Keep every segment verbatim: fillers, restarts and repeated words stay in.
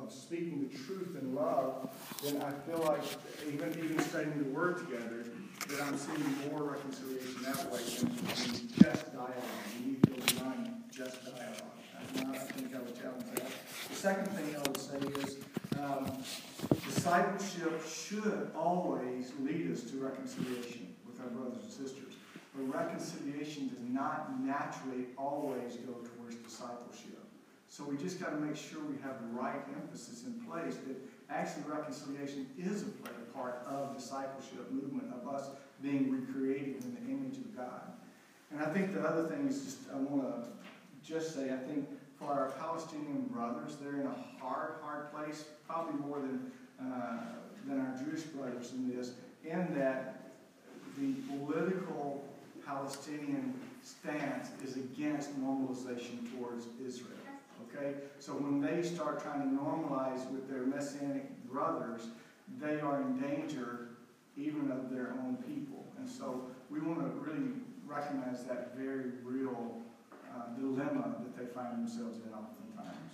of speaking the truth in love, then I feel like even even studying the Word together, that I'm seeing more reconciliation that way than, than just dialogue. We need to go beyond just dialogue. I, I think I would challenge that. The second thing I would say is um, discipleship should always lead us to reconciliation with our brothers and sisters. But reconciliation does not naturally always go towards discipleship. So we just got to make sure we have the right emphasis in place that actually reconciliation is a part of discipleship movement, of us being recreated in the image of God. And I think the other thing is just, I want to just say, I think for our Palestinian brothers, they're in a hard, hard place, probably more than, uh, than our Jewish brothers in this, in that the political Palestinian stance is against normalization towards Israel. Okay? So when they start trying to normalize with their Messianic brothers, they are in danger even of their own people. And so we want to really recognize that very real uh, dilemma that they find themselves in oftentimes.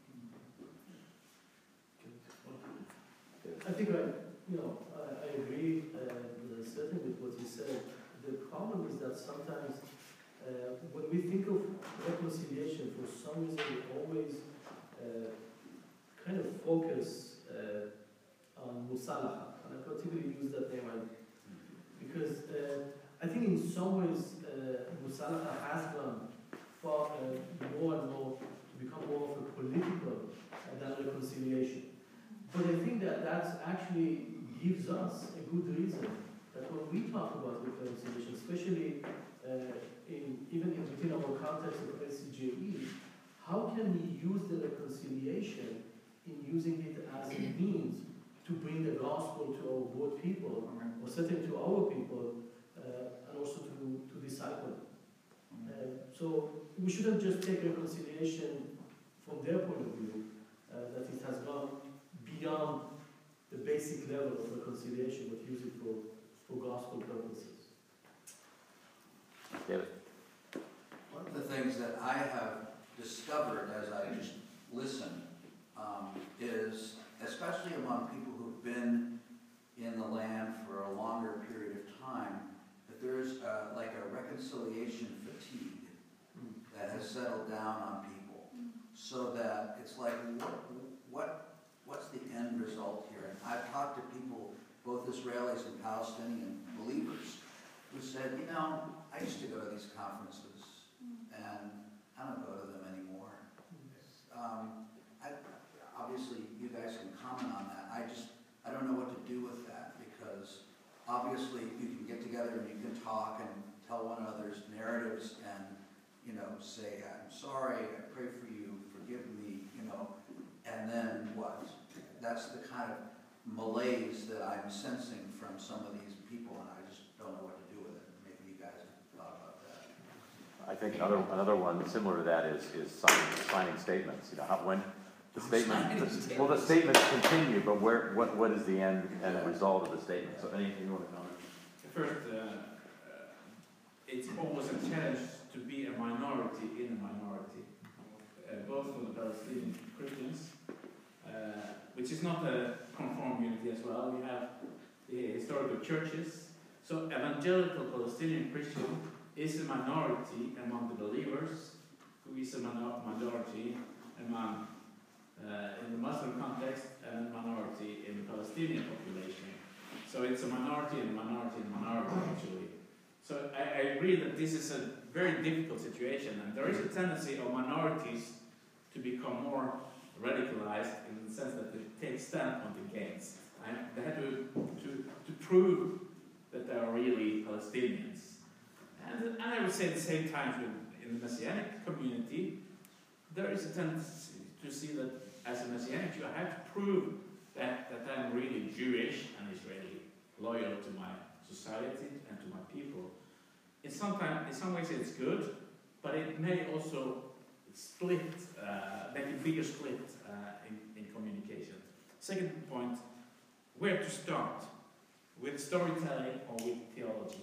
I think I, you know, I, I agree uh, certainly with what you said. The problem is that sometimes uh, when we think of reconciliation, for some reason we always uh, kind of focus uh, on musalaha, and I particularly use that name because uh, I think in some ways uh, musalaha has gone far uh, more and more to become more of a political uh, than reconciliation. But I think that that actually gives us a good reason that when we talk about reconciliation, especially uh, in, even in within our context of S C J E, how can we use the reconciliation in using it as a means to bring the gospel to our both people, or certainly to our people, uh, and also to, to disciple. Uh, so we shouldn't just take reconciliation from their point of view, uh, that it has gone beyond the basic level of reconciliation, but use it for, for gospel purposes. David? One of the things that I have discovered as I just listen um, is, especially among people who've been in the land for a longer period of time, that there's uh, like a reconciliation fatigue that has settled down on people, so that it's like, what, what what's the end result here? And I've talked to people, both Israelis and Palestinian believers, who said, you know, I used to go to these conferences, and I don't go to them anymore. Um, I, obviously, you guys can comment on that. I just, I don't know what to do with that, because obviously you can get together and you can talk and tell one another's narratives and, you know, say, I'm sorry, I pray for you, forgive me, you know, and then what? That's the kind of malaise that I'm sensing from some of these people, and I just don't know what to do with it. Maybe you guys have thought about that. I think another another one similar to that is is signing, signing statements. You know, how, when the statement, the, well, the statements continue, but where what what is the end and the result of the statement? So, anything you want to comment? First, uh, uh, it's always a challenge to be a minority in a minority, uh, both for the Palestinian Christians. Uh, which is not a conform unity as well. We have the historical churches. So evangelical Palestinian Christian is a minority among the believers, who is a minor minority among, uh, in the Muslim context, and a minority in the Palestinian population. So it's a minority and a minority and a minority, actually. So I, I agree that this is a very difficult situation, and there is a tendency of minorities to become more radicalized in the sense that they take standpoint against. And they have to, to, to prove that they are really Palestinians. And, and I would say at the same time, in the Messianic community, there is a tendency to see that as a Messianic Jew, I have to prove that, that I'm really Jewish and Israeli, loyal to my society and to my people. In some, time, in some ways it's good, but it may also split, uh, make a bigger split uh, in, in communication. Second point, where to start? With storytelling or with theology?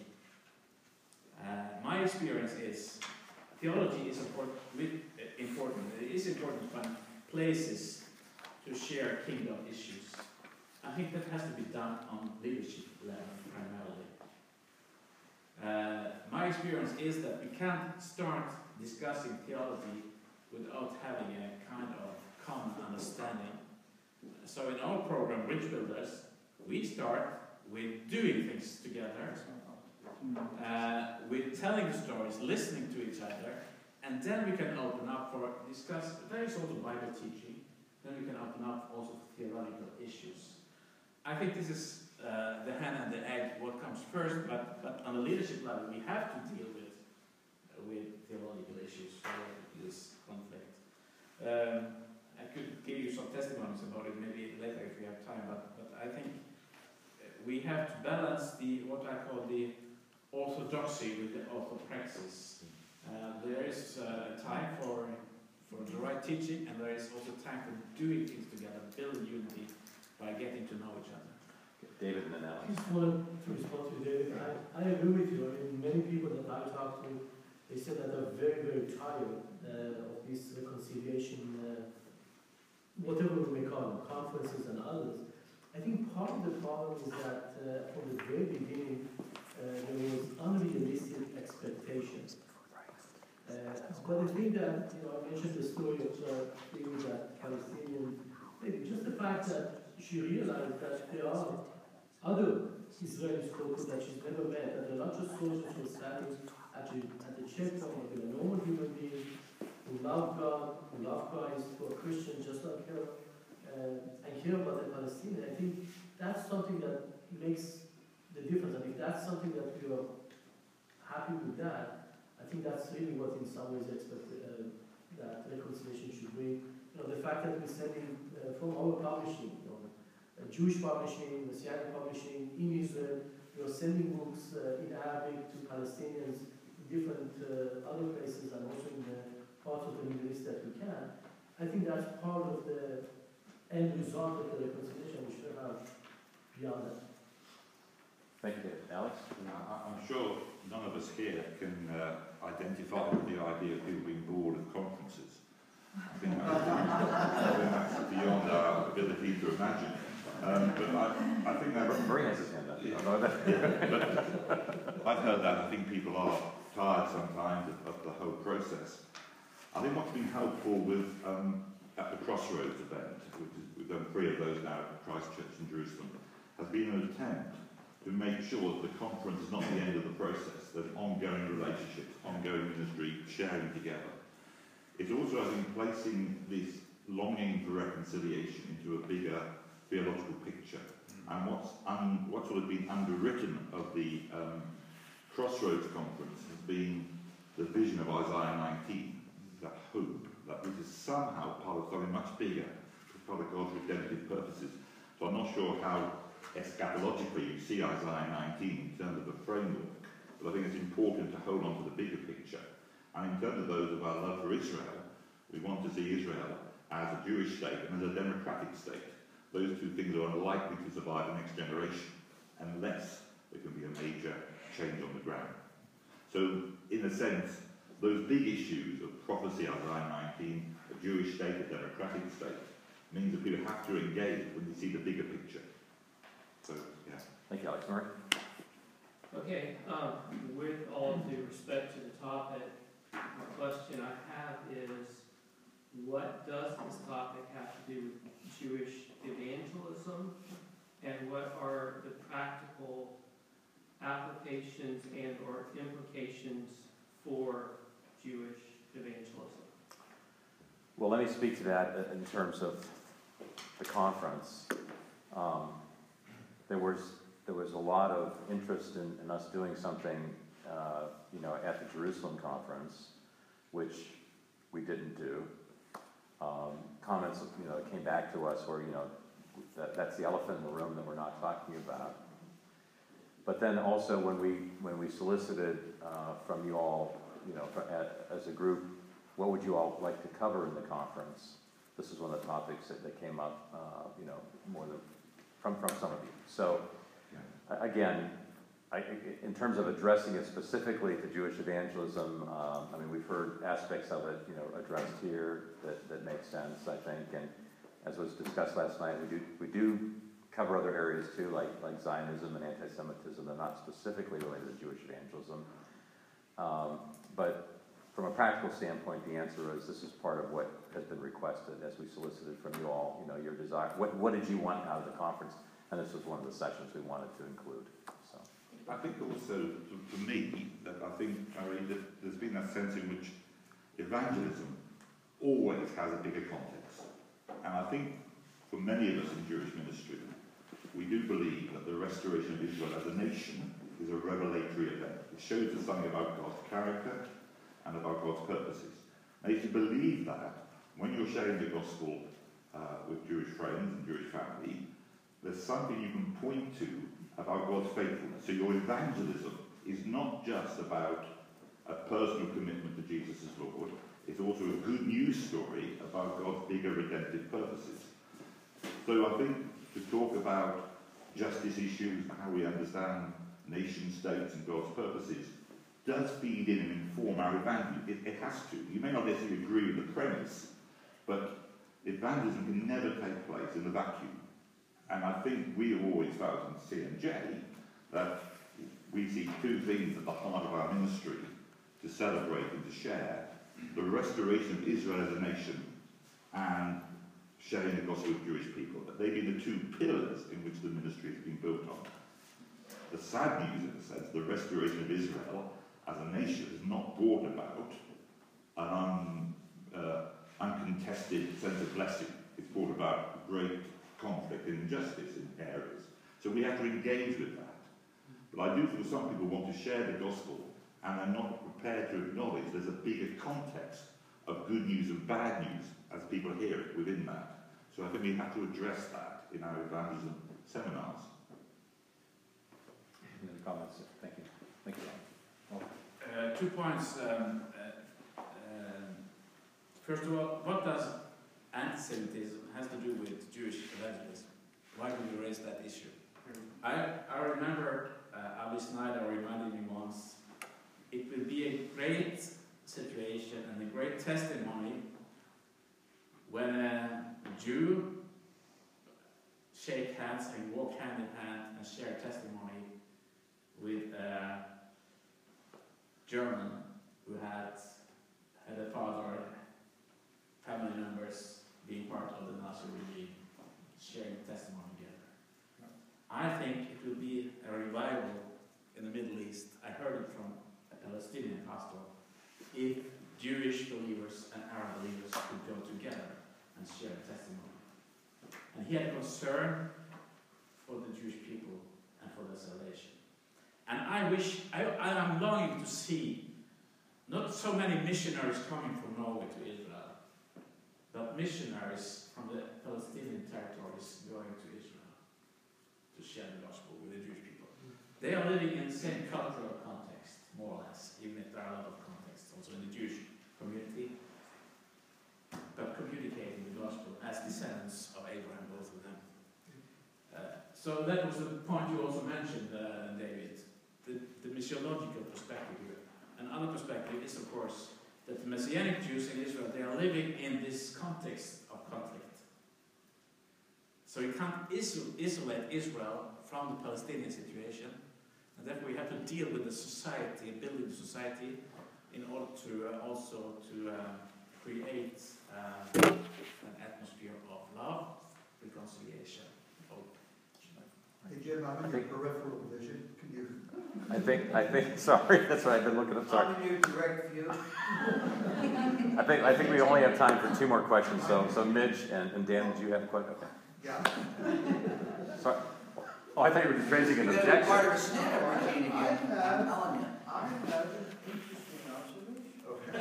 Uh, my experience is theology is important, with, uh, important. It is important to find places to share share kingdom issues. I think that has to be done on leadership level primarily. Uh, my experience is that we can't start discussing theology without having a kind of common understanding. So in our program, Bridge Builders, we start with doing things together, uh, with telling the stories, listening to each other, and then we can open up for discuss. There is also Bible teaching. Then we can open up also for theological issues. I think this is uh, the hen and the egg, what comes first, but, but on the leadership level, we have to deal with uh, with theological issues, so this conflict. Um, I could give you some testimonies about it maybe later if we have time, but, but I think we have to balance the what I call the orthodoxy with the orthopraxis. Uh, there is uh, a time for for the right teaching, and there is also time for doing things together, building unity by getting to know each other. David and then I Alex. just wanted to respond to David. I, I agree with you. I mean, many people that I talk to, they say that they're very, very tired uh, of this reconciliation, uh, whatever we may call them, conferences and others. I think part of the problem is that uh, from the very beginning, uh, there was unrealistic expectations. Uh, but I think that, you know, I mentioned the story of uh, that Palestinian lady, just the fact that she realized that there are other Israeli soldiers that she's never met, that they're not just soldiers who are standing at the, at the checkpoint, they're normal human beings who love God, who love Christ, who are Christians just like her, uh, and hear about the Palestinians. I think that's something that makes the difference. And if that's something that we are happy with that, I think that's really what in some ways expect, uh, that reconciliation should bring. You know, the fact that we're sending uh, from our publishing, you know, uh, Jewish publishing, Messianic publishing in Israel, we are sending books uh, in Arabic to Palestinians, different uh, other places, and also in the parts of the Middle East that we can. I think that's part of the end result of the reconciliation we should have beyond that. Thank you, David. Alex? I- I'm sure none of us here can uh, identify with the idea of people being bored of conferences. I think that's, I think that's beyond our ability to imagine. Um, but I, I think that... Marie has his hand up. Yeah. I know that. But I've heard that. I think people are tired sometimes of, of the whole process. I think what's been helpful with um, at the Crossroads event, which is, we've done three of those now at Christchurch in Jerusalem, has been an attempt to make sure that the conference is not the end of the process. There's ongoing relationships, ongoing ministry, sharing together. It's also, I think, placing this longing for reconciliation into a bigger theological picture. And what's, un, what's sort of been underwritten of the um, Crossroads Conference has been the vision of Isaiah nineteen, that hope, that which is somehow part of something much bigger, part of God's redemptive purposes. So I'm not sure how eschatologically you see Isaiah nineteen in terms of the framework, but I think it's important to hold on to the bigger picture. And in terms of those of our love for Israel, we want to see Israel as a Jewish state and as a democratic state. Those two things are unlikely to survive the next generation unless there can be a major change on the ground. So, in a sense, those big issues of prophecy, Isaiah nineteen, a Jewish state, a democratic state, means that people have to engage when they see the bigger picture. So, yeah. Thank you, Alex. Murray? Okay, um, with all due respect to the topic, the question I have is, what does this topic have to do with Jewish evangelism, and what are the practical applications and or implications for Jewish evangelism? Well, let me speak to that in terms of the conference. Um, there was there was a lot of interest in, in us doing something, uh, you know, at the Jerusalem conference, which we didn't do. Um, comments, you know, came back to us where, you know, that, that's the elephant in the room that we're not talking about. But then also when we when we solicited uh, from you all, you know, for, at, as a group, what would you all like to cover in the conference? This is one of the topics that, that came up, uh, you know, more than from from some of you. So yeah. again, I, in terms of addressing it specifically to Jewish evangelism, um, I mean, we've heard aspects of it, you know, addressed here that, that make sense, I think, and as was discussed last night, we do, we do cover other areas too, like, like Zionism and anti-Semitism. They're not specifically related to Jewish evangelism. Um, but from a practical standpoint, the answer is this is part of what has been requested as we solicited from you all, you know, your desire. What, what did you want out of the conference? And this was one of the sessions we wanted to include. So I think also, for, for me, that I think, Harry, that there's been that sense in which evangelism always has a bigger context. And I think for many of us in Jewish ministry, we do believe that the restoration of Israel as a nation is a revelatory event. It shows us something about God's character and about God's purposes. And if you believe that, when you're sharing the gospel uh, with Jewish friends and Jewish family, there's something you can point to about God's faithfulness. So your evangelism is not just about a personal commitment to Jesus as Lord, it's also a good news story about God's bigger redemptive purposes. So I think to talk about justice issues and how we understand nation states and God's purposes does feed in and inform our evangelism. It, it has to. You may not necessarily agree with the premise, but evangelism can never take place in a vacuum. And I think we have always felt in C N J that we see two things at the heart of our ministry to celebrate and to share: the restoration of Israel as a nation and sharing the gospel with Jewish people. That they've been the two pillars in which the ministry has been built on. The sad news, in a sense, the restoration of Israel as a nation is not brought about an un, uh, uncontested sense of blessing. It's brought about great conflict and injustice in areas. So we have to engage with that. But I do feel some people want to share the gospel and are not prepared to acknowledge there's a bigger context of good news and bad news as people hear it within that. So I think we have to address that in our evangelism seminars. any other comments? Thank you. Thank you. Well, Uh, two points. Um, uh, um, first of all, what does anti-Semitism has to do with Jewish evangelism? Why do you raise that issue? I, I remember uh, Ali Snyder reminded me once, it will be a great situation and a great testimony when a Jew shake hands and walk hand in hand and share testimony with a German who had had a father, family members being part of the Nazi regime, sharing testimony together. I think it will be a revival in the Middle East. I heard it from a Palestinian pastor. If Jewish believers and Arab believers could go together and share testimony. And he had concern for the Jewish people and for their salvation. And I wish, I, I am longing to see not so many missionaries coming from Norway to Israel, but missionaries from the Palestinian territories going to Israel to share the gospel with the Jewish people. They are living in the same cultural context, more or less, even if there are a lot of contexts also in the Jewish community, but communicating the gospel as descendants of Abraham, both of them. Uh, so that was the point you also mentioned, uh, David, the, the missiological perspective here. Another perspective is, of course, that the Messianic Jews in Israel, they are living in this context of conflict. So you can't isolate Israel from the Palestinian situation, and therefore we have to deal with the society, building the society, in order to uh, also to uh, create uh, an atmosphere of love, reconciliation, hope. Hey Jim, I'm in your peripheral vision. Can you? I think, I think, sorry, that's what I've been looking up, sorry. I'm in your direct view. I think, I think we only have time for two more questions, so, so Mitch and, and Dan, did you have a question? Okay. Yeah. Sorry. Oh, I thought you were just raising an You're gonna be objection. part of a stand-up routine again, I I'm have- telling you. I have an interesting observation. Okay.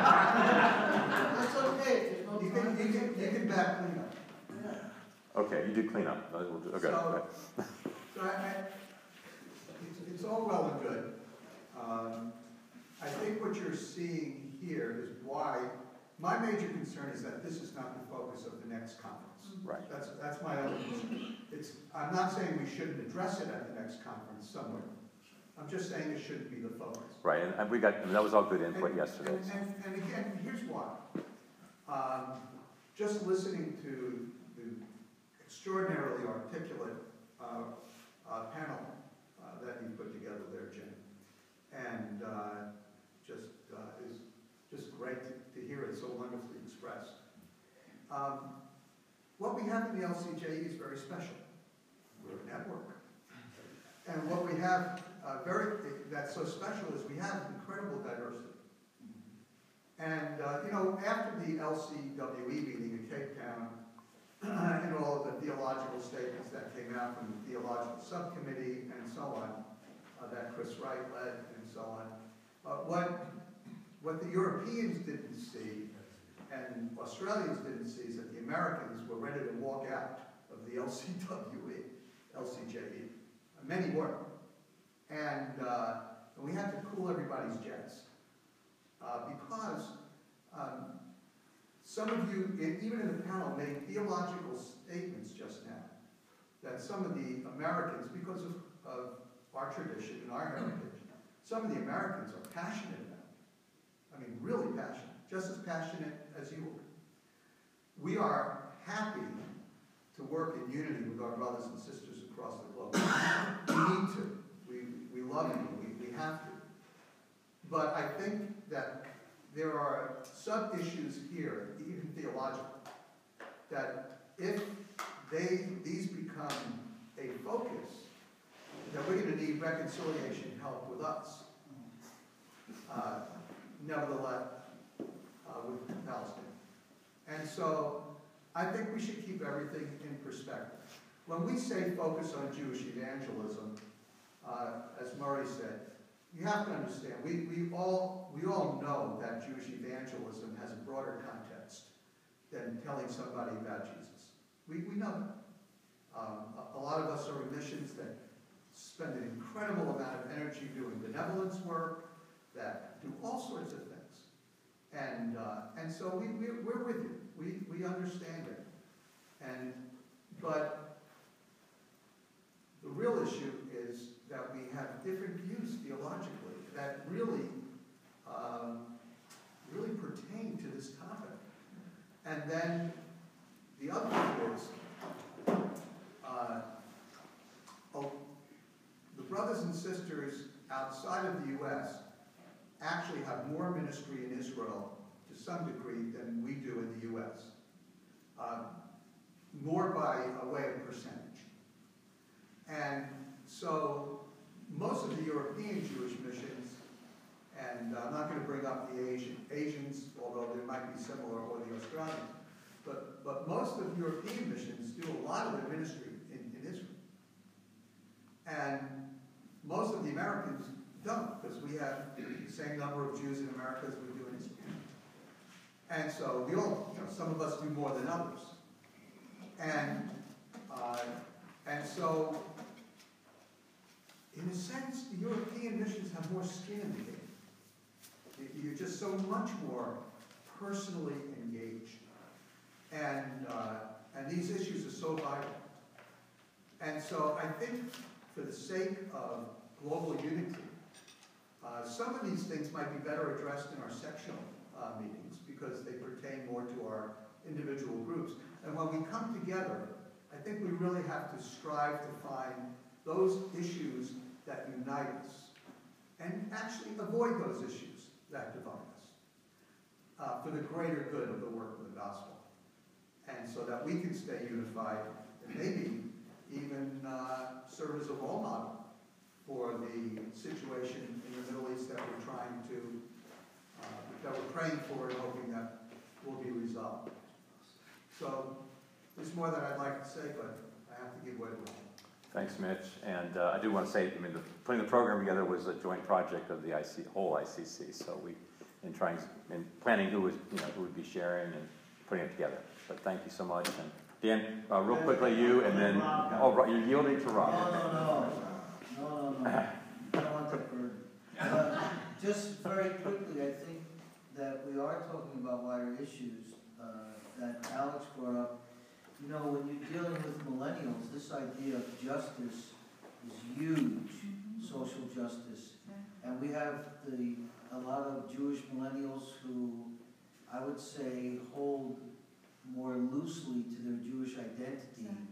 That's okay. You can, you can, you can back clean up. Okay, you do clean up. Uh, we'll do- Okay. So- okay. So I, I, it's, it's all well and good. Um, I think what you're seeing here is why, my major concern is that this is not the focus of the next conference. Right. That's, that's my own concern. It's, I'm not saying we shouldn't address it at the next conference somewhere. I'm just saying it shouldn't be the focus. Right, and, and we got, and that was all good input And- yesterday. And, so. and, and again, here's why. Um, just listening to extraordinarily articulate uh, uh, panel uh, that you put together there, Jim. And uh, just uh, is just great to, to hear it so wonderfully expressed. Um, what we have in the L C J E is very special. We're a network. And what we have uh, very that's so special is we have incredible diversity. And, uh, you know, after the L C W E meeting in Cape Town, and all of the theological statements that came out from the theological subcommittee and so on, uh, that Chris Wright led and so on, uh, what, what the Europeans didn't see and Australians didn't see is that the Americans were ready to walk out of the L C W E, L C J E. Many were. And, uh, and we had to cool everybody's jets. Uh, because um, some of you, even in the panel, made theological statements just now that some of the Americans, because of, of our tradition and our heritage, some of the Americans are passionate about. I mean, really passionate, just as passionate as you are. We are happy to work in unity with our brothers and sisters across the globe. We need to. We, we love you. We, we have to. But I think that there are sub-issues here, even theological, that if they, these become a focus, that we're going to need reconciliation help with us. Uh, nevertheless, uh, with Palestine. And so I think we should keep everything in perspective. When we say focus on Jewish evangelism, uh, as Murray said, you have to understand, we, we, all, we all know that Jewish evangelism has a broader context than telling somebody about Jesus. We, we know that. Um, a, a lot of us are in missions that spend an incredible amount of energy doing benevolence work, that do all sorts of things. And, uh, and so we, we, we're with you. We, we understand it. And, but the real issue is that we have different views theologically that really, um, really pertain to this topic. And then the other thing is, uh, oh, the brothers and sisters outside of the U S actually have more ministry in Israel to some degree than we do in the U S. Uh, more by a way of percentage. And so most of the European Jewish missions, and I'm not going to bring up the Asian, Asians, although they might be similar, or the Australians, but, but most of European missions do a lot of their ministry in, in Israel. And most of the Americans don't, because we have the same number of Jews in America as we do in Israel. And so we all, you know, some of us do more than others. And, uh, and so, in a sense, the European missions have more skin in the game. You're just so much more personally engaged. And, uh, and these issues are so vital. And so I think for the sake of global unity, uh, some of these things might be better addressed in our sectional uh, meetings because they pertain more to our individual groups. And when we come together, I think we really have to strive to find those issues that unite us and actually avoid those issues that divide us uh, for the greater good of the work of the gospel. And so that we can stay unified and maybe even uh, serve as a role model for the situation in the Middle East that we're trying to, uh, that we're praying for and hoping that will be resolved. So there's more that I'd like to say, but I have to give way to Ron. Thanks, Mitch. And uh, I do want to say, I mean, the, putting the program together was a joint project of the I C, whole I C C. So we, in trying, in planning who was, you know, who would be sharing and putting it together. But thank you so much. And Dan, uh, real quickly, you, and then, oh, Rob, you're yielding to Rob. No, no, no, no, no, no. I don't want that burden. Uh, just very quickly, I think that we are talking about wider issues uh, that Alex brought up. You know, when you're dealing with millennials, this idea of justice is huge, social justice. And we have the a lot of Jewish millennials who, I would say, hold more loosely to their Jewish identity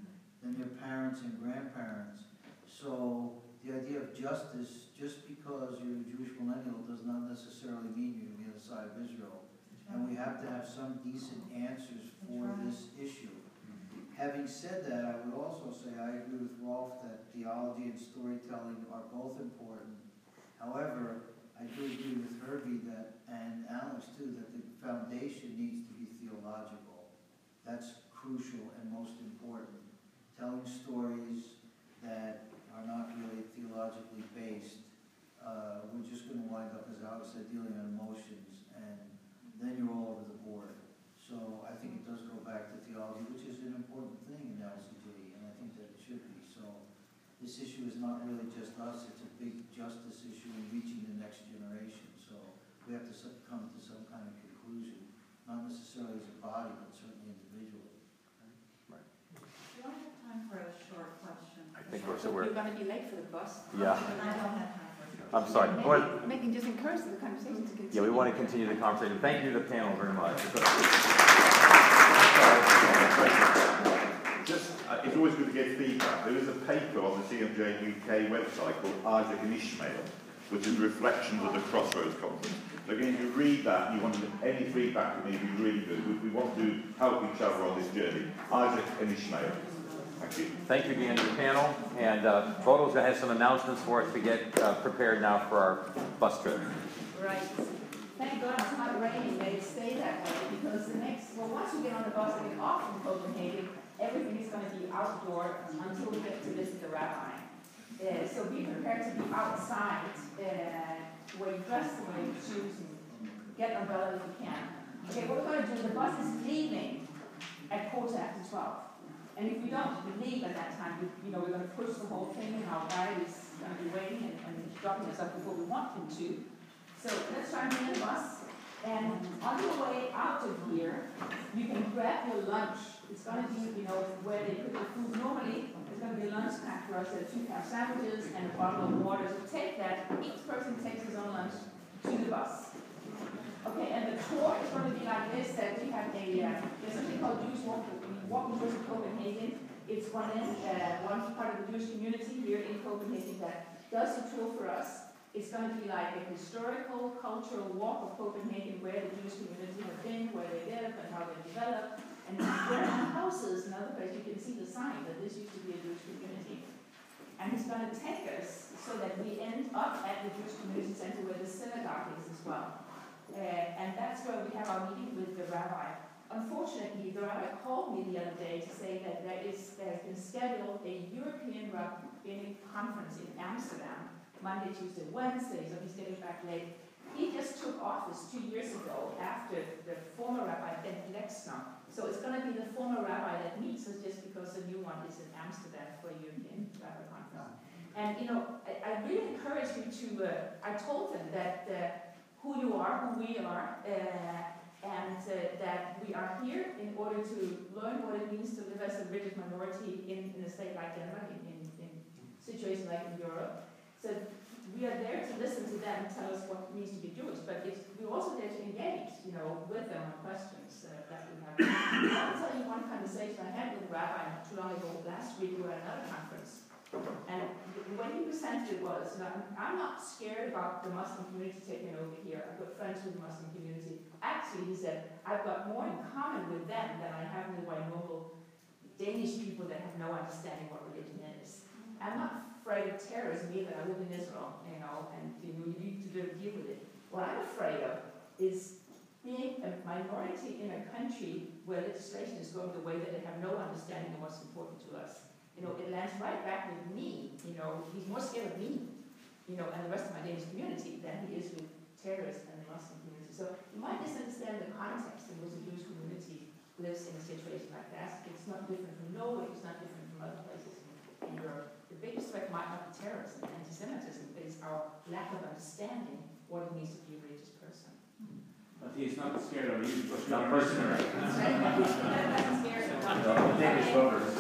than their parents and grandparents. So the idea of justice, just because you're a Jewish millennial, does not necessarily mean you're on the other side of Israel. And we have to have some decent answers for this issue. Having said that, I would also say I agree with Rolf that theology and storytelling are both important. However, I do agree with Herbie that, and Alex too, that the foundation needs to be theological. That's crucial and most important. Telling stories that are not really theologically based, uh, we're just going to wind up, as Alex said, dealing on emotions, and then you're all over the board. So I think it does go back to theology, which is an important thing in L C G, and I think that it should be. So this issue is not really just us, it's a big justice issue in reaching the next generation. So we have to come to some kind of conclusion, not necessarily as a body, but certainly individually. Right. We only have time for a short question. I think we're, so we're, You're going to be late for the bus. Yeah. I don't have time for a short I'm sorry. Maybe, What- maybe just encourage the conversation to continue. Yeah, we want to continue the conversation. Thank you to the panel very much. Just, uh, it's always good to get feedback. There is a paper on the C M J U K website called Isaac and Ishmael, which is reflections of the Crossroads Conference. So again, if you read that, you want to, any feedback from me would be really good. We, we want to help each other on this journey. Isaac and Ishmael. Thank you. Thank you again to the panel. And uh, Bodo's going to have some announcements for us to get uh, prepared now for our bus trip. Right. Thank God it's not raining. They stay that way because the next, well, once you get on the bus and get off from Copenhagen, everything is going to be outdoor until we get to visit the rabbi. Uh, so be prepared to be outside, uh, where you dress the way you choose and get an umbrella if you can. Okay, what we're going to do, the bus is leaving at quarter after twelve. And if we don't leave at that time, we, you know, we're going to push the whole thing, and our guide is going to be waiting and, and dropping us up before we want him to. So let's try and be in the bus. And on your way out of here, you can grab your lunch. It's going to be, you know, where they put the food. Normally, there's going to be a lunch pack for us. There are two half sandwiches and a bottle of water. So take that. Each person takes his own lunch to the bus. Okay, and the tour is going to be like this, that we have a, uh, there's something called Jewish Walk, Walking Tours of Copenhagen. It's one, in, uh, one part of the Jewish community here in Copenhagen that does the tour for us. It's going to be like a historical, cultural walk of Copenhagen where the Jewish community have been, where they live, and how they develop. And where in the houses and other places, you can see the sign that this used to be a Jewish community. And he's going to take us so that we end up at the Jewish Community Center where the synagogue is as well. Uh, and that's where we have our meeting with the rabbi. Unfortunately, the rabbi called me the other day to say that there is there has been scheduled a European rabbinic conference in Amsterdam, Monday, Tuesday, Wednesday, so he's getting back late. He just took office two years ago after the former rabbi, Ben Lexner. So it's going to be the former rabbi that meets us just because the new one is in Amsterdam for a European rabbi conference. And, you know, I, I really encourage you to, uh, I told him that uh, who you are, who we are, uh, and uh, that we are here in order to learn what it means to live as a British minority in, in a state like Denmark, in, in, in situations like in Europe. So we are there to listen to them and tell us what needs to be Jewish, but it's, we're also there to engage, you know, with them on questions uh, that we have. I'll tell you one conversation I had with a rabbi not too long ago. Last week we were at another conference, and when he presented it was, you know, I'm not scared about the Muslim community taking over here. I've got friends with the Muslim community. Actually, he said, I've got more in common with them than I have with my normal Danish people that have no understanding what religion is. I'm not afraid of terrorism either. I live in Israel, you know, and you know, you need to deal with it. What I'm afraid of is being a minority in a country where legislation is going the way that they have no understanding of what's important to us. You know, it lands right back with me. You know, he's more scared of me, you know, and the rest of my Danish community than he is with terrorists and the Muslim community. So you might misunderstand the context in which the Jewish community lives in a situation like that. It's not different from Norway. It's not different from other places in Europe. The biggest threat might not be terrorism and anti-Semitism, but it's our lack of understanding what it means to be a religious person. But he's not scared of you, but Not personally. That's scary. Danish voters.